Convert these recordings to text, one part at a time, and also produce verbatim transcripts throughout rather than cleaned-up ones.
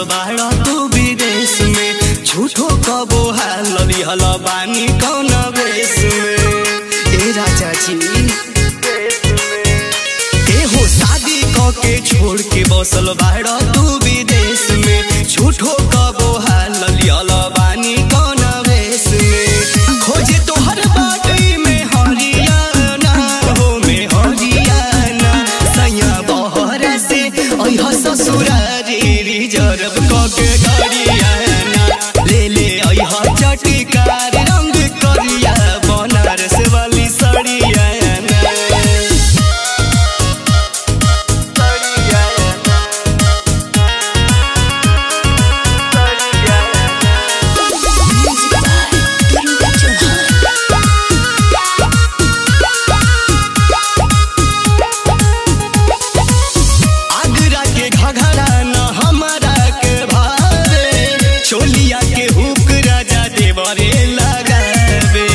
बाड़ा तू विदेश में झूठो कबो हालली हल बानी कौन वेश में। ए राजा जी ए हो शादी क के छोड़ के बसल बाड़ा तू विदेश में झूठो कबो हालली हल बानी कौन वेश में। खोजे तोहर बाटी में हरियाणा हो में हरियाणा सैया बहरा से अइह ससुरारी रिजर्व क के गरियाना ले ले अइह चटकार रंग करिया बनारस वाली साड़िया। चोलिया के हुक राजा देवरे लगावे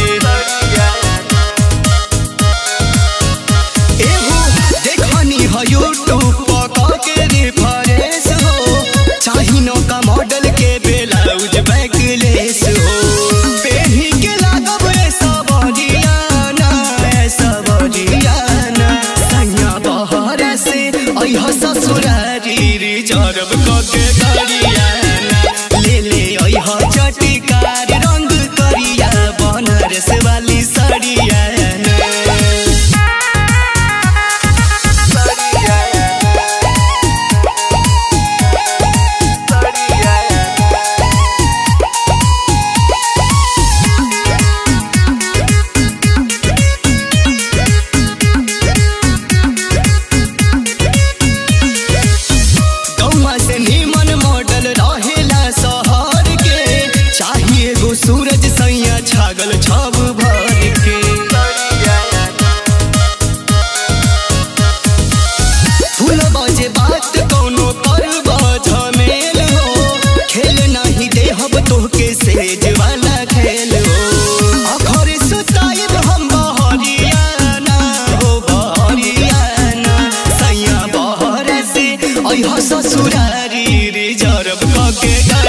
एहो देखनी हो यूट्यूब पर के रेफरेंस हो चाही नो का मॉडल के ब्लाउज बैकलेस हो पेही के लागब सबरियाना सबरियाना सैया बहरा से अइह ससुरारी रिजर्व क के गरियाना ले ले अइह चटकार रंग करिया बनारस वाली साड़िया। सूरज सैया छागल छब भर के फूल बजे बात कौनो करब झमेल हो खेल नहीं देहब तोहके सेज वाला खेल हो अखरे सुताइब हम बहरियाना हो बहरियाना सैया बहरा से अइह ससुरारी रिजर्व क के